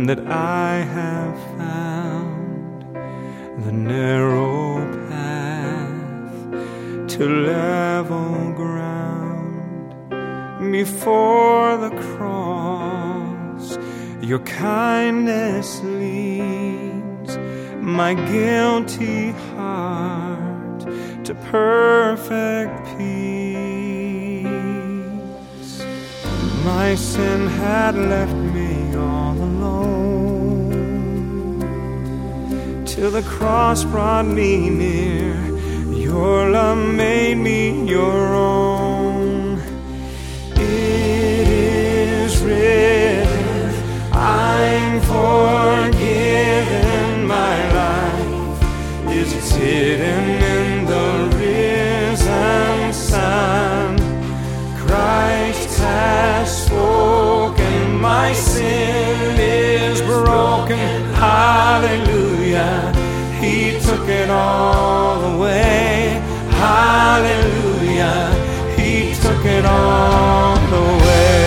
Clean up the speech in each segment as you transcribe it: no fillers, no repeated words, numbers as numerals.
that I have found the narrow path to level ground. Before the cross, your kindness leads my guilty heart to perfect peace. My sin had left me all alone, till the cross brought me near. Your love made me your own. It is written, I'm forgiven. My life is hidden in the risen Son. Christ has spoken, my sin is broken. Hallelujah, He took it all away. Hallelujah, He took it all away.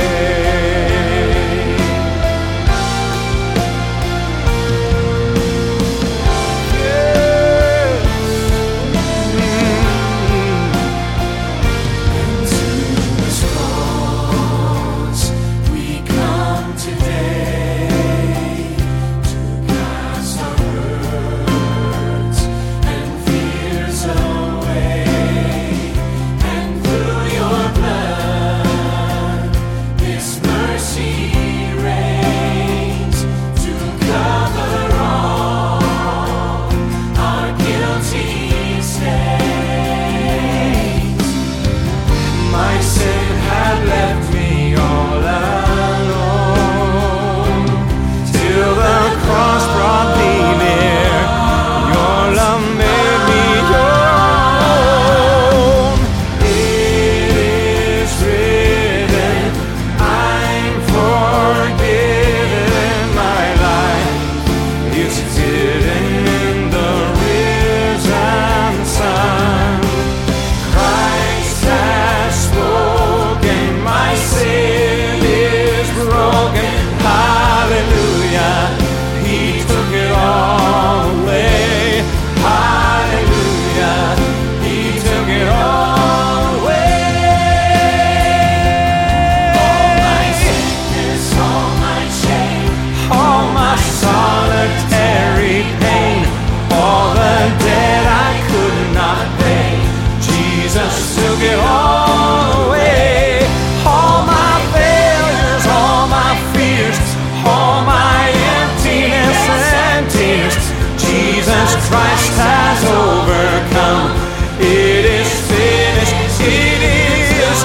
Christ has overcome. It is finished. It is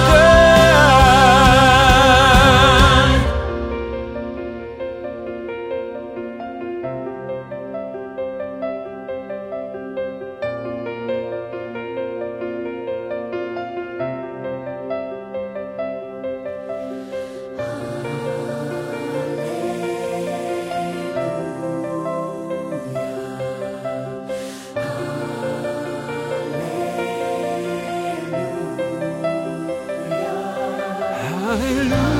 Hallelujah.